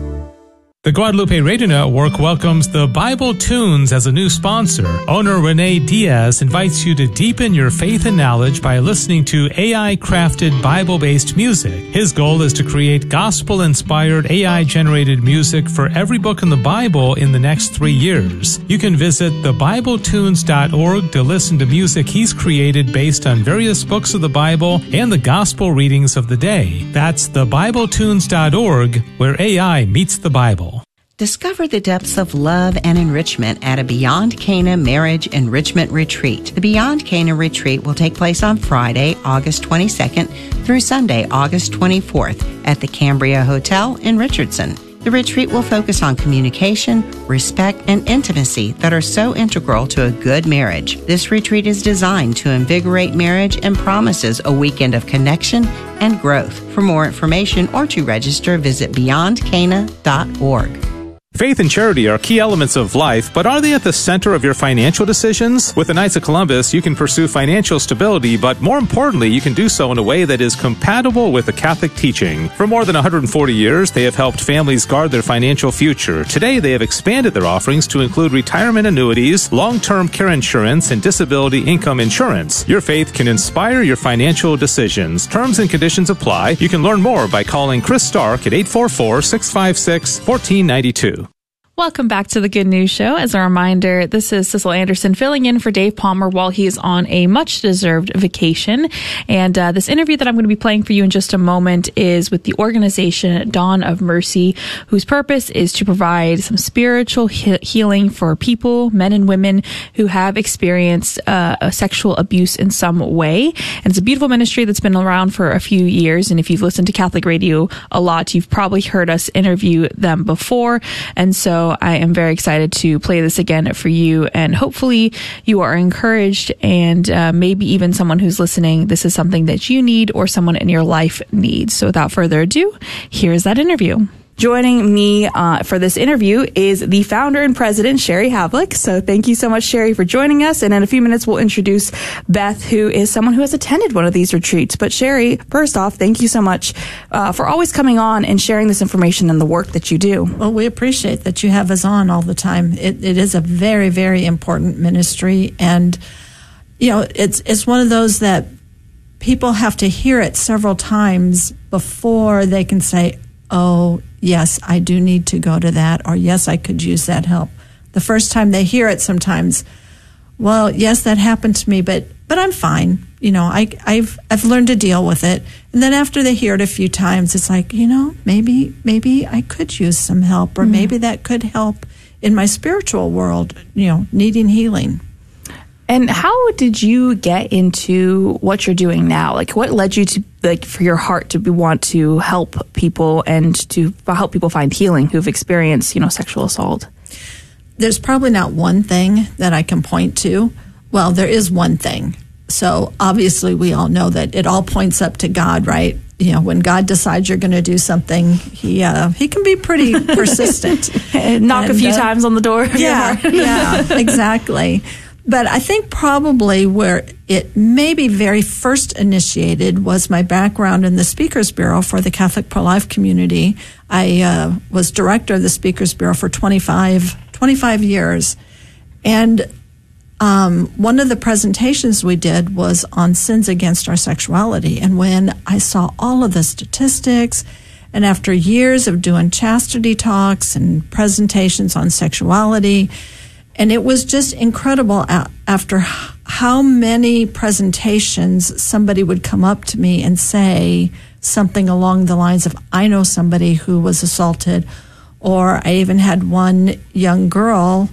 The Guadalupe Radio Network welcomes the Bible Tunes as a new sponsor. Owner Renee Diaz invites you to deepen your faith and knowledge by listening to A I-crafted Bible-based music. His goal is to create gospel-inspired A I-generated music for every book in the Bible in the next three years. You can visit the bible tunes dot org to listen to music he's created based on various books of the Bible and the gospel readings of the day. That's the bible tunes dot org, where A I meets the Bible. Discover the depths of love and enrichment at a Beyond Cana Marriage Enrichment Retreat. The Beyond Cana Retreat will take place on Friday, August twenty-second through Sunday, August twenty-fourth at the Cambria Hotel in Richardson. The retreat will focus on communication, respect, and intimacy that are so integral to a good marriage. This retreat is designed to invigorate marriage and promises a weekend of connection and growth. For more information or to register, visit beyond cana dot org. Faith and charity are key elements of life, but are they at the center of your financial decisions? With the Knights of Columbus, you can pursue financial stability, but more importantly, you can do so in a way that is compatible with the Catholic teaching. For more than one hundred forty years, they have helped families guard their financial future. Today, they have expanded their offerings to include retirement annuities, long-term care insurance, and disability income insurance. Your faith can inspire your financial decisions. Terms and conditions apply. You can learn more by calling Chris Stark at eight four four, six five six, one four nine two. Welcome back to the Good News Show. As a reminder, this is Cecil Anderson filling in for Dave Palmer while he is on a much-deserved vacation. And uh, this interview that I'm going to be playing for you in just a moment is with the organization Dawn of Mercy, whose purpose is to provide some spiritual he- healing for people, men and women, who have experienced uh, a sexual abuse in some way. And it's a beautiful ministry that's been around for a few years. And if you've listened to Catholic radio a lot, you've probably heard us interview them before. And so I am very excited to play this again for you, and hopefully you are encouraged, and uh, maybe even someone who's listening, this is something that you need or someone in your life needs. So without further ado, here's that interview. Joining me uh, for this interview is the founder and president, Sherry Havlick. So thank you so much, Sherry, for joining us. And in a few minutes, we'll introduce Beth, who is someone who has attended one of these retreats. But Sherry, first off, thank you so much uh, for always coming on and sharing this information and the work that you do. Well, we appreciate that you have us on all the time. It, it is a very, very important ministry. And, you know, it's it's one of those that people have to hear it several times before they can say, oh, yes, I do need to go to that, or yes, I could use that help. The first time they hear it sometimes, well, yes, that happened to me, but but I'm fine. You know, I, I've I've learned to deal with it. And then after they hear it a few times, it's like, you know, maybe maybe I could use some help, or mm-hmm. maybe that could help in my spiritual world, you know, needing healing. And how did you get into what you're doing now? Like, what led you to, like, for your heart to be, want to help people and to help people find healing who've experienced, you know, sexual assault? There's probably not one thing that I can point to. Well, there is one thing. So obviously we all know that it all points up to God, right? you know, when God decides you're going to do something, he uh, he can be pretty persistent. Knock and, a few uh, times on the door. Yeah, yeah, exactly. But I think probably where it maybe very first initiated was my background in the Speakers Bureau for the Catholic Pro-Life community. I uh, was director of the Speakers Bureau for twenty-five, twenty-five years. And um, one of the presentations we did was on sins against our sexuality. And when I saw all of the statistics, and after years of doing chastity talks and presentations on sexuality, and it was just incredible after how many presentations somebody would come up to me and say something along the lines of, I know somebody who was assaulted. Or I even had one young girl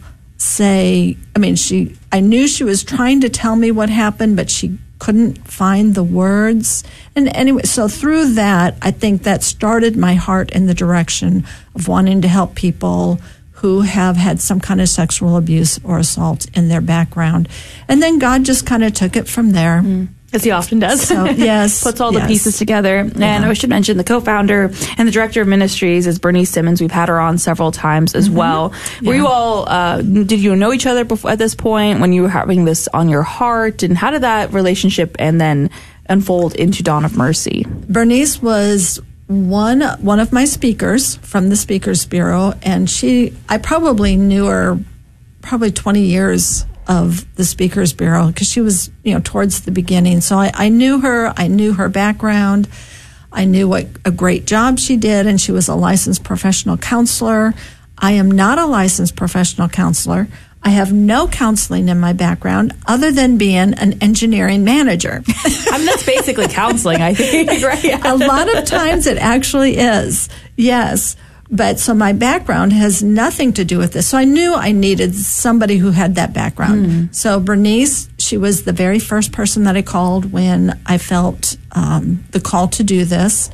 say, I mean, she, I knew she was trying to tell me what happened, but she couldn't find the words. And anyway, so through that, I think that started my heart in the direction of wanting to help people who have had some kind of sexual abuse or assault in their background. And then God just kind of took it from there. Mm. As he often does. So, yes. Puts all yes. the pieces together. Yeah. And I should mention the co-founder and the director of ministries is Bernice Simmons. We've had her on several times as mm-hmm. well. Yeah. Were you all, uh, did you know each other before, at this point when you were having this on your heart? And how did that relationship and then unfold into Dawn of Mercy? Bernice was one one of my speakers from the Speakers Bureau, and she, I probably knew her probably twenty years of the Speakers Bureau because she was, you know, towards the beginning. So I, I knew her. I knew her background. I knew what a great job she did, and she was a licensed professional counselor. I am not a licensed professional counselor. I have no counseling in my background other than being an engineering manager. I mean, that's basically counseling, I think, right? A lot of times it actually is, yes. But so my background has nothing to do with this. So I knew I needed somebody who had that background. Mm. So Bernice, she was the very first person that I called when I felt um, the call to do this.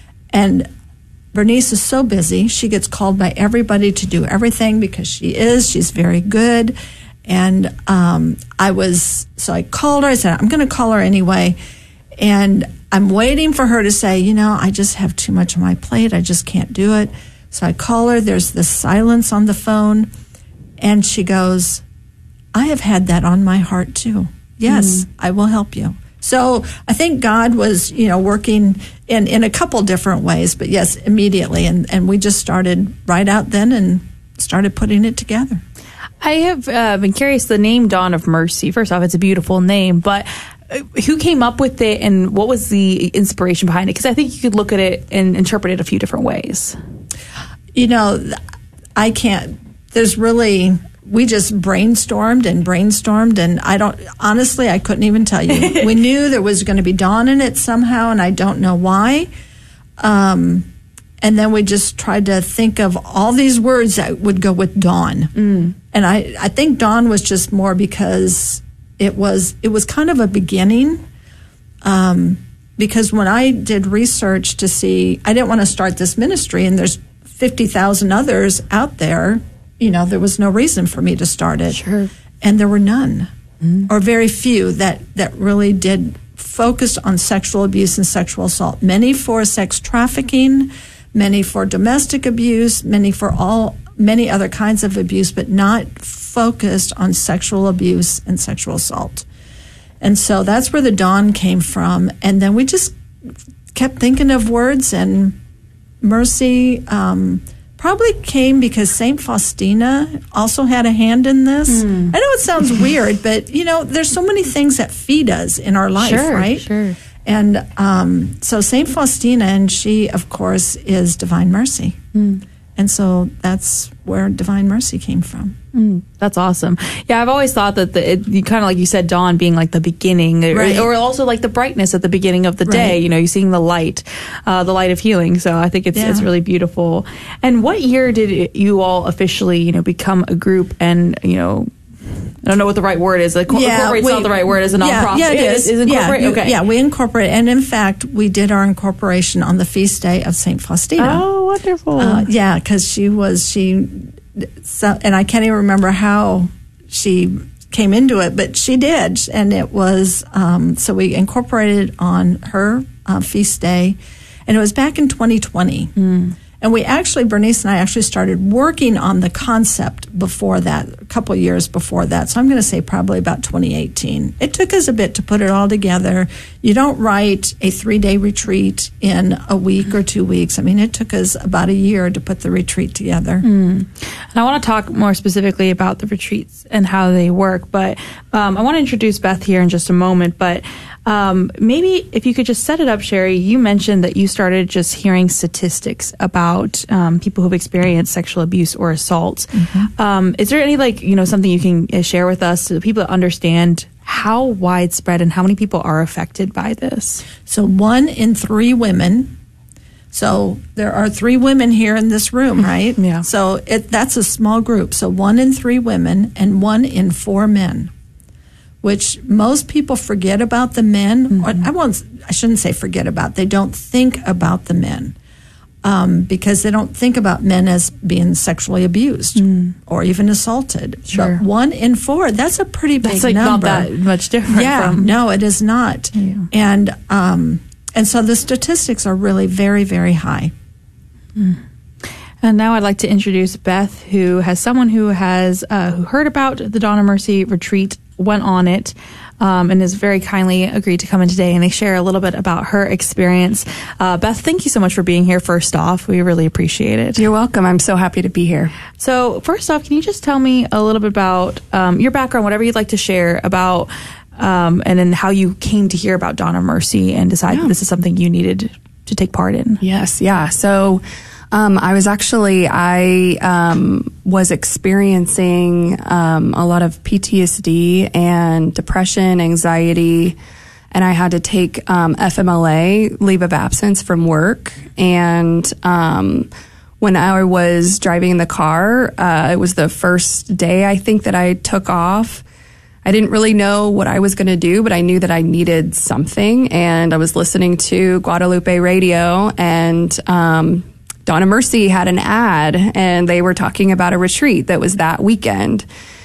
And Bernice is so busy. She gets called by everybody to do everything because she is. She's very good. And um, I was, so I called her. I said, I'm going to call her anyway. And I'm waiting for her to say, you know, I just have too much on my plate. I just can't do it. So I call her. There's this silence on the phone. And she goes, I have had that on my heart too. Yes, mm. I will help you. So I think God was, you know, working in, in a couple different ways, but yes, immediately. And, and we just started right out then and started putting it together. I have uh, been curious, the name Dawn of Mercy. First off, it's a beautiful name, but who came up with it and what was the inspiration behind it? Because I think you could look at it and interpret it a few different ways. You know, I can't, there's really, we just brainstormed and brainstormed, and I don't, honestly, I couldn't even tell you. We knew there was going to be dawn in it somehow, and I don't know why. Um, and then we just tried to think of all these words that would go with dawn. Mm. And I, I think dawn was just more because it was, it was kind of a beginning. Um, because when I did research to see, I didn't want to start this ministry, and there's fifty thousand others out there. You know, there was no reason for me to start it. Sure. And there were none, mm. or very few that, that really did focus on sexual abuse and sexual assault. Many for sex trafficking, many for domestic abuse, many for all, many other kinds of abuse, but not focused on sexual abuse and sexual assault. And so that's where the dawn came from. And then we just kept thinking of words, and mercy, um, probably came because Saint Faustina also had a hand in this. Mm. I know it sounds weird, but, you know, there's so many things that feed us in our life, sure, right? Sure. And um, so Saint Faustina, and she, of course, is Divine Mercy. Mm. And so that's where Divine Mercy came from. Mm, that's awesome. Yeah, I've always thought that the, it, kind of like you said, dawn being like the beginning, right. or, or also like the brightness at the beginning of the day. Right. You know, you're seeing the light, uh, the light of healing. So I think it's yeah. it's really beautiful. And what year did it, you all officially, you know, become a group and, you know, I don't know what the right word is. Like, yeah, incorporate's we, not the right word as a nonprofit. Yeah, yeah, it is. Is, is incorporate? Yeah, okay. yeah, we incorporate. And in fact, we did our incorporation on the feast day of Saint Faustina. Oh, wonderful. Uh, yeah, because she was, she, so, and I can't even remember how she came into it, but she did. And it was, um, so we incorporated on her uh, feast day. And it was back in twenty twenty. Mm. And we actually, Bernice and I actually started working on the concept before that, a couple of years before that. So I'm going to say probably about twenty eighteen. It took us a bit to put it all together. You don't write a three-day retreat in a week or two weeks. I mean, it took us about a year to put the retreat together. Mm. And I want to talk more specifically about the retreats and how they work. But um, I want to introduce Beth here in just a moment. But Um, maybe if you could just set it up, Sherry. You mentioned that you started just hearing statistics about um, people who've experienced sexual abuse or assault. Mm-hmm. Um, is there any, like, you know, something you can uh, share with us so that people understand how widespread and how many people are affected by this? So one in three women. So there are three women here in this room, right? Yeah. So it, that's a small group. So one in three women and one in four men, which most people forget about the men. Mm-hmm. Or I won't. I shouldn't say forget about. They don't think about the men um, because they don't think about men as being sexually abused mm. or even assaulted. Sure. But one in four, that's a pretty big that's like number. Not that much different. Yeah, from- no, it is not. Yeah. And um, and so the statistics are really very, very high. Mm. And now I'd like to introduce Beth, who has someone who has uh, who heard about the Dawn of Mercy retreat, went on it, um, and has very kindly agreed to come in today and they share a little bit about her experience. Uh, Beth, thank you so much for being here. First off, we really appreciate it. You're welcome. I'm so happy to be here. So first off, can you just tell me a little bit about um, your background, whatever you'd like to share about, um, and then how you came to hear about Dawn of Mercy and decide yeah. that this is something you needed to take part in? Yes. Yeah. So Um, I was actually, I um, was experiencing um, a lot of P T S D and depression, anxiety, and I had to take um, F M L A, leave of absence from work. And um, when I was driving in the car, uh, it was the first day, I think, that I took off. I didn't really know what I was going to do, but I knew that I needed something. And I was listening to Guadalupe Radio, and um Dawn of Mercy had an ad, and they were talking about a retreat that was that weekend.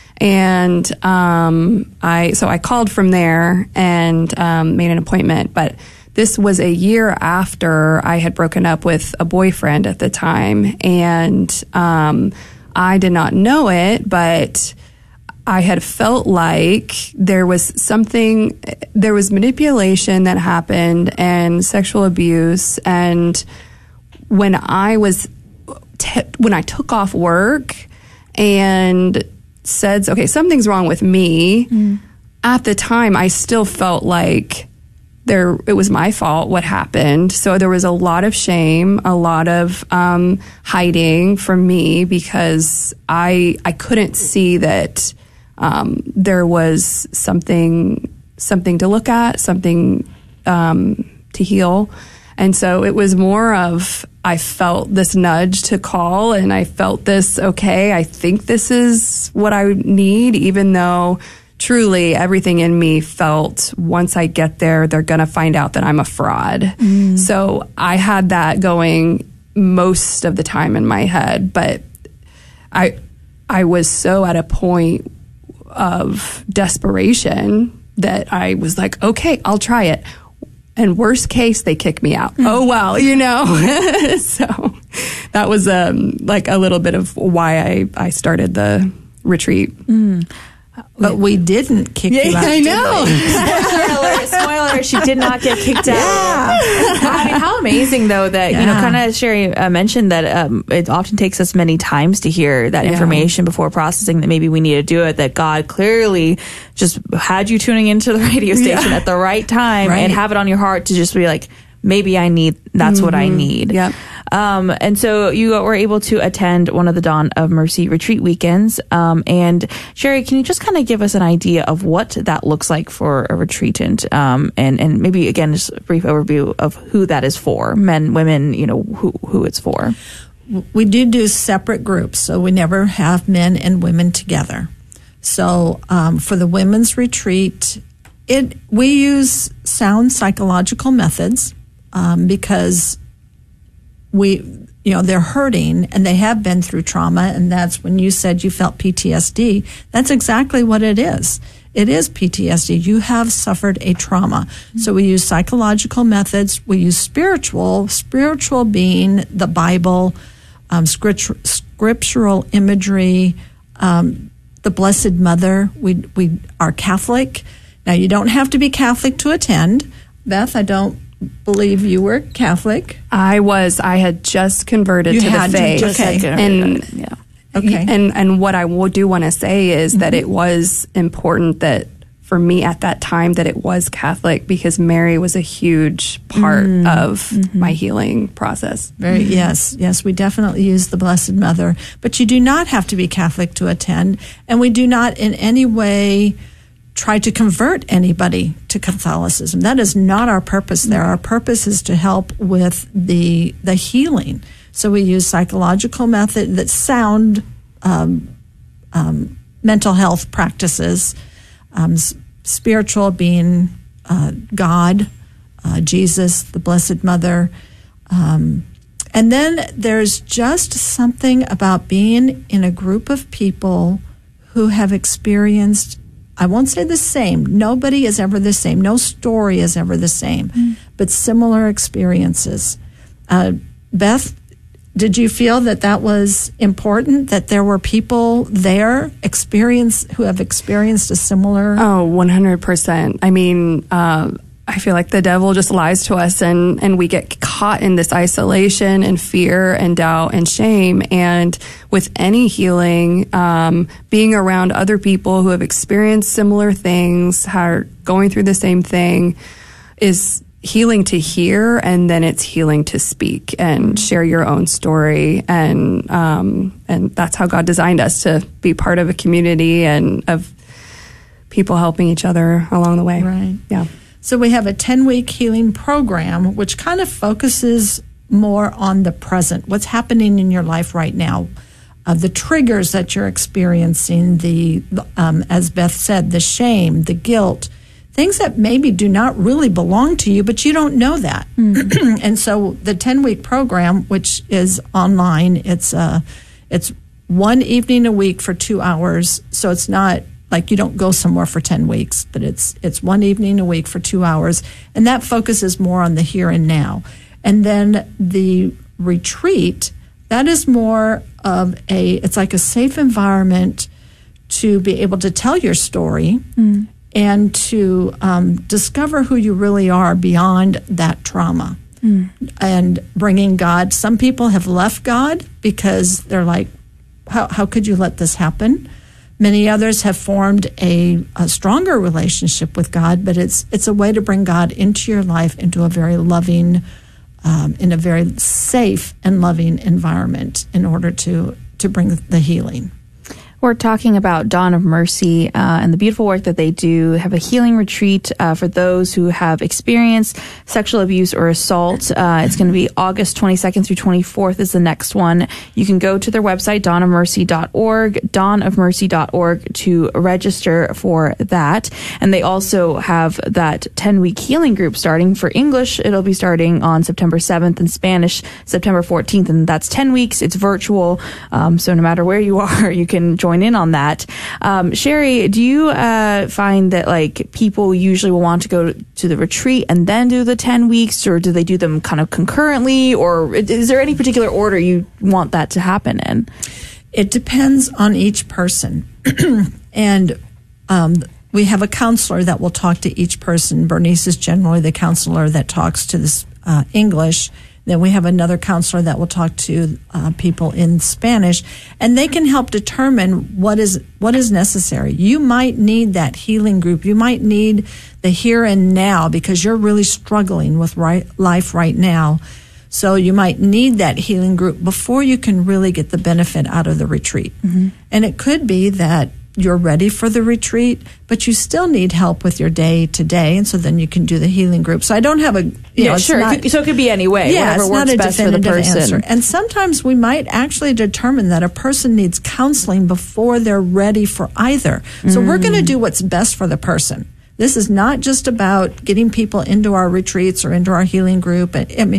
And um, I so I called from there and um, made an appointment. But this was a year after I had broken up with a boyfriend at the time. And um, I did not know it, but I had felt like there was something, there was manipulation that happened and sexual abuse. And when I was, t- when I took off work and said, okay, something's wrong with me, mm. at the time, I still felt like there, it was my fault what happened. So there was a lot of shame, a lot of um, hiding from me because I, I couldn't see that um, there was something, something to look at, something um, to heal. And so it was more of, I felt this nudge to call, and I felt this, okay, I think this is what I need, even though truly everything in me felt once I get there, they're going to find out that I'm a fraud. Mm. So I had that going most of the time in my head, but I, I was so at a point of desperation that I was like, okay, I'll try it. And worst case, they kick me out. Mm. Oh, well, you know. So that was um, like a little bit of why I, I started the retreat. Mm. But we didn't kick yeah, you out. I know. spoiler, spoiler, she did not get kicked out. Yeah. I mean, how amazing, though, that, yeah. you know, kind of Sherry uh, mentioned that um, it often takes us many times to hear that yeah. information before processing that maybe we need to do it, that God clearly just had you tuning into the radio station yeah. at the right time right. and have it on your heart to just be like, maybe I need, that's mm-hmm. what I need. Yep. Um, and so you were able to attend one of the Dawn of Mercy retreat weekends. Um, and Sherry, can you just kind of give us an idea of what that looks like for a retreatant? Um, and, and maybe again, just a brief overview of who that is for, men, women, you know, who, who it's for. We do do separate groups, so we never have men and women together. So, um, for the women's retreat, it, we use sound psychological methods, um, because we, you know, they're hurting and they have been through trauma. And that's when you said you felt P T S D. That's exactly what it is. it is P T S D. You have suffered a trauma. Mm-hmm. So we use psychological methods. We use spiritual, spiritual being the Bible, um, scripture, scriptural imagery, um, the Blessed Mother. We we are Catholic. Now, you don't have to be Catholic to attend. Beth, I don't believe you were Catholic. I was. I had just converted you to had the faith. To just okay. And yeah. Okay. And and what I do want to say is mm-hmm. that it was important that for me at that time that it was Catholic, because Mary was a huge part mm-hmm. of mm-hmm. my healing process. Very mm-hmm. yes, yes, we definitely use the Blessed Mother, but you do not have to be Catholic to attend, and we do not in any way try to convert anybody to Catholicism. That is not our purpose there. Our purpose is to help with the the healing. So we use psychological method that sound um, um, mental health practices, um, s- spiritual being uh, God, uh, Jesus, the Blessed Mother. Um, and then there's just something about being in a group of people who have experienced, I won't say the same, nobody is ever the same, no story is ever the same, mm. but similar experiences. Uh, Beth, did you feel that that was important, that there were people there experience who have experienced a similar? Oh, one hundred percent. I mean, uh, I feel like the devil just lies to us, and, and we get caught in this isolation and fear and doubt and shame. And with any healing, um, being around other people who have experienced similar things, are going through the same thing, is healing to hear, and then it's healing to speak and share your own story. And um, and that's how God designed us, to be part of a community and of people helping each other along the way. Right. Yeah. So we have a ten-week healing program, which kind of focuses more on the present, what's happening in your life right now, uh, the triggers that you're experiencing, the um, as Beth said, the shame, the guilt, things that maybe do not really belong to you, but you don't know that. Mm-hmm. And so the ten-week program, which is online, it's uh, it's one evening a week for two hours. So it's not like you don't go somewhere for ten weeks, but it's it's one evening a week for two hours. And that focuses more on the here and now. And then the retreat, that is more of a, it's like a safe environment to be able to tell your story. Mm. And to um, discover who you really are beyond that trauma. Mm. And bringing God. Some people have left God because they're like, how, how could you let this happen? Many others have formed a, a stronger relationship with God, but it's it's a way to bring God into your life, into a very loving, um, in a very safe and loving environment in order to, to bring the healing. We're talking about Dawn of Mercy uh, and the beautiful work that they do. They have a healing retreat uh, for those who have experienced sexual abuse or assault. Uh, it's going to be August twenty-second through twenty-fourth is the next one. You can go to their website, dawn of mercy dot org, dawn of mercy dot org, to register for that. And they also have that ten-week healing group starting. For English, it'll be starting on September seventh, and Spanish, September fourteenth. And that's ten weeks. It's virtual. Um, so no matter where you are, you can join in on that. Um, Sherry, do you uh, find that like people usually will want to go to the retreat and then do the ten weeks, or do they do them kind of concurrently, or is there any particular order you want that to happen in? It depends on each person. And um, we have a counselor that will talk to each person. Bernice is generally the counselor that talks to this uh, English. Then we have another counselor that will talk to uh, people in Spanish, and they can help determine what is what is necessary. You might need that healing group. You might need the here and now because you're really struggling with right, life right now. So you might need that healing group before you can really get the benefit out of the retreat. Mm-hmm. And it could be that you're ready for the retreat, but you still need help with your day to day, and so then you can do the healing group. So I don't have a you yeah, know, sure. Not, it could, so it could be any way. Yeah, whatever it's works not a best for the definitive person. answer. And sometimes we might actually determine that a person needs counseling before they're ready for either. So mm. we're going to do what's best for the person. This is not just about getting people into our retreats or into our healing group. I mean,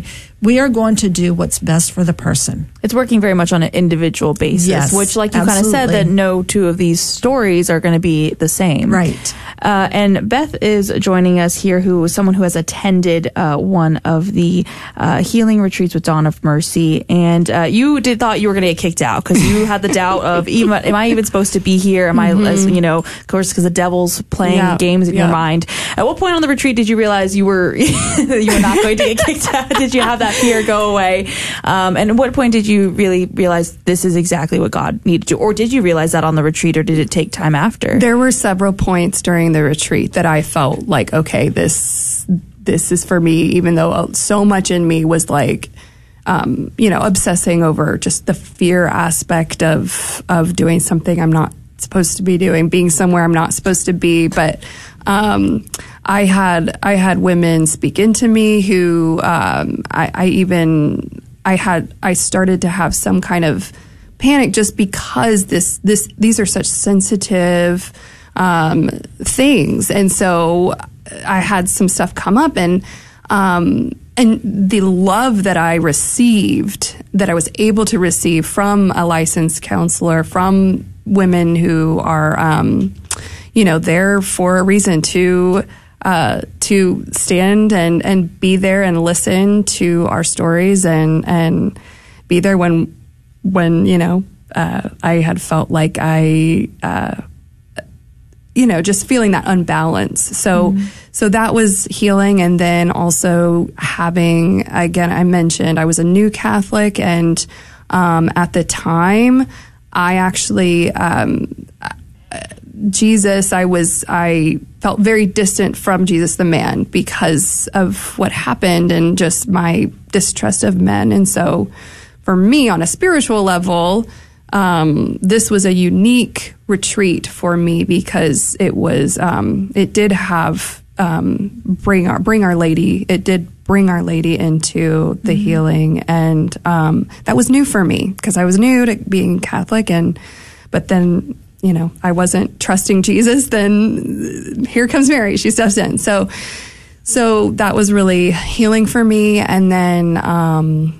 we are going to do what's best for the person. It's working very much on an individual basis, Yes, which, like you kind of said, absolutely. that no two of these stories are going to be the same. Right. Uh, and Beth is joining us here, who is someone who has attended uh, one of the uh, healing retreats with Dawn of Mercy. And uh, you did thought you were going to get kicked out because you had the doubt of, even, am I even supposed to be here? Am Mm-hmm. I, as, you know, of course, because the devil's playing Yeah, games in yeah. your mind. At what point on the retreat did you realize you were you were not going to get kicked out? Did you have that fear go away? Um, and at what point did you really realize this is exactly what God needed to do? Or did you realize that on the retreat, or did it take time after? There were several points during the retreat that I felt like, okay, this this is for me, even though so much in me was like, um, you know, obsessing over just the fear aspect of of doing something I'm not supposed to be doing, being somewhere I'm not supposed to be. But um, I had I had women speak into me who um, I, I even I had I started to have some kind of panic just because this this these are such sensitive um, things, and so I had some stuff come up, and um, and the love that I received, that I was able to receive from a licensed counselor, from women who are, um, you know, there for a reason to uh, to stand and, and be there and listen to our stories and and be there when when you know uh, I had felt like I. Uh, you know, just feeling that unbalance. So, mm-hmm. so that was healing. And then also having, again, I mentioned I was a new Catholic, and um, at the time, I actually, um, Jesus, I was, I felt very distant from Jesus the man because of what happened and just my distrust of men. And so for me, on a spiritual level, Um, this was a unique retreat for me because it was, um, it did have, um, bring our, bring Our Lady, it did bring Our Lady into the mm-hmm. healing. And, um, that was new for me because I was new to being Catholic, and, but then, you know, I wasn't trusting Jesus. Then here comes Mary, she steps in. So, so that was really healing for me. And then, um,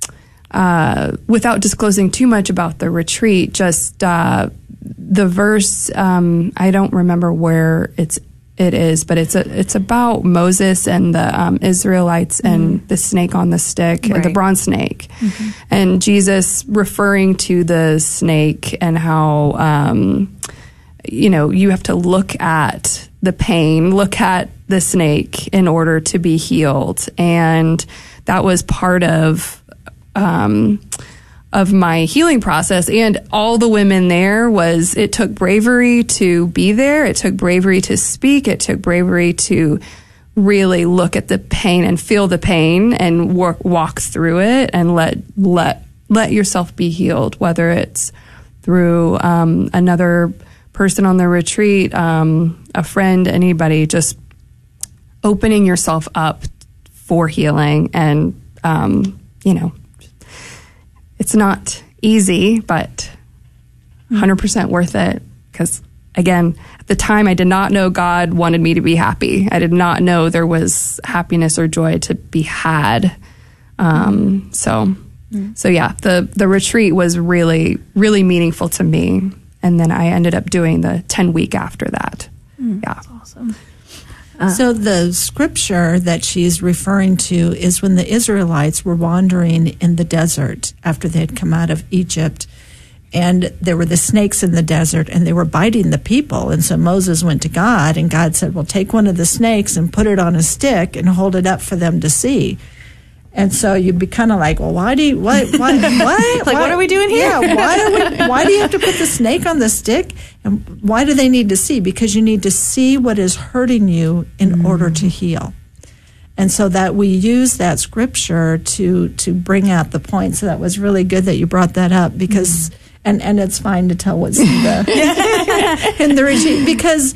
Uh, without disclosing too much about the retreat, just uh, the verse, um, I don't remember where it's it is, but it's a, it's about Moses and the um, Israelites mm-hmm. and the snake on the stick, right. the bronze snake, mm-hmm. and Jesus referring to the snake and how um, you know you have to look at the pain, look at the snake in order to be healed, and that was part of. Um, of my healing process. And all the women there was, it took bravery to be there. It took bravery to speak. It took bravery to really look at the pain and feel the pain and work, walk through it and let, let, let yourself be healed, whether it's through, um, another person on the retreat, um, a friend, anybody, just opening yourself up for healing. And, um, you know, it's not easy, but one hundred percent worth it. Because, again, at the time, I did not know God wanted me to be happy. I did not know there was happiness or joy to be had. Um, so, mm. so yeah, the, the retreat was really, really meaningful to me. And then I ended up doing the ten week after that. Mm, yeah. That's awesome. Uh, so the scripture that she's referring to is when the Israelites were wandering in the desert after they had come out of Egypt, and there were the snakes in the desert, and they were biting the people. And so Moses went to God, and God said, well, take one of the snakes and put it on a stick and hold it up for them to see. And so you'd be kind of like, well, why do you, why, why, why? like, why, what are we doing here? Yeah, why do we, why do you have to put the snake on the stick? And why do they need to see? Because you need to see what is hurting you in mm. order to heal. And so that we use that scripture to, to bring out the point. So that was really good that you brought that up, because, mm. and, and it's fine to tell what's in the, in the retreat, because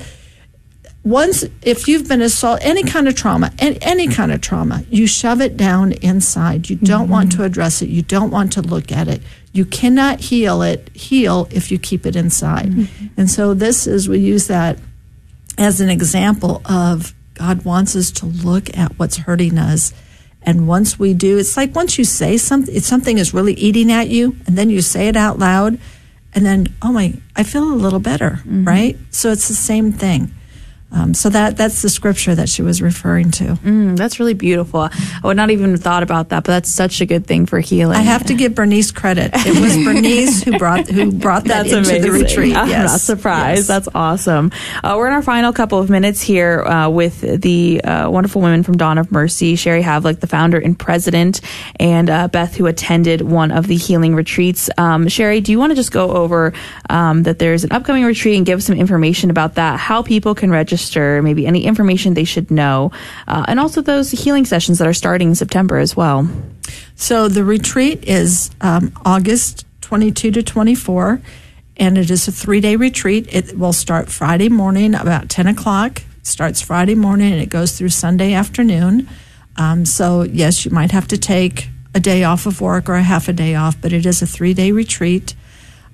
once, if you've been assaulted, any kind of trauma, any, any kind of trauma, you shove it down inside. You don't mm-hmm. want to address it. You don't want to look at it. You cannot heal it, heal if you keep it inside. Mm-hmm. And so this is, we use that as an example of God wants us to look at what's hurting us And once we do, it's like once you say something, if something is really eating at you, and then you say it out loud, and then, oh my, I feel a little better, mm-hmm. right? So it's the same thing. Um, so that that's the scripture that she was referring to. Mm, that's really beautiful. I would not even have thought about that, but that's such a good thing for healing. I have to give Bernice credit. It was Bernice who brought who brought that that's into amazing. the retreat. I'm yes. not surprised. Yes. That's awesome. Uh, we're in our final couple of minutes here uh, with the uh, wonderful women from Dawn of Mercy, Sherry Havlick, the founder and president, and uh, Beth, who attended one of the healing retreats. Um, Sherry, do you want to just go over um, that there's an upcoming retreat and give some information about that, how people can register, maybe any information they should know, uh, and also those healing sessions that are starting in September as well? So the retreat is um, August twenty-second to twenty-fourth, and it is a three-day retreat. It will start Friday morning about ten o'clock. It starts Friday morning, and it goes through Sunday afternoon. Um, so, yes, you might have to take a day off of work or a half a day off, but it is a three-day retreat.